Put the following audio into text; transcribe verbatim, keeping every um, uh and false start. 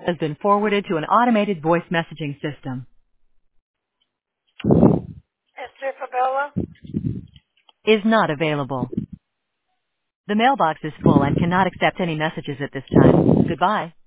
Has been forwarded to an automated voice messaging system. Esther Fabella. Is not available. The mailbox is full and cannot accept any messages at this time. Goodbye.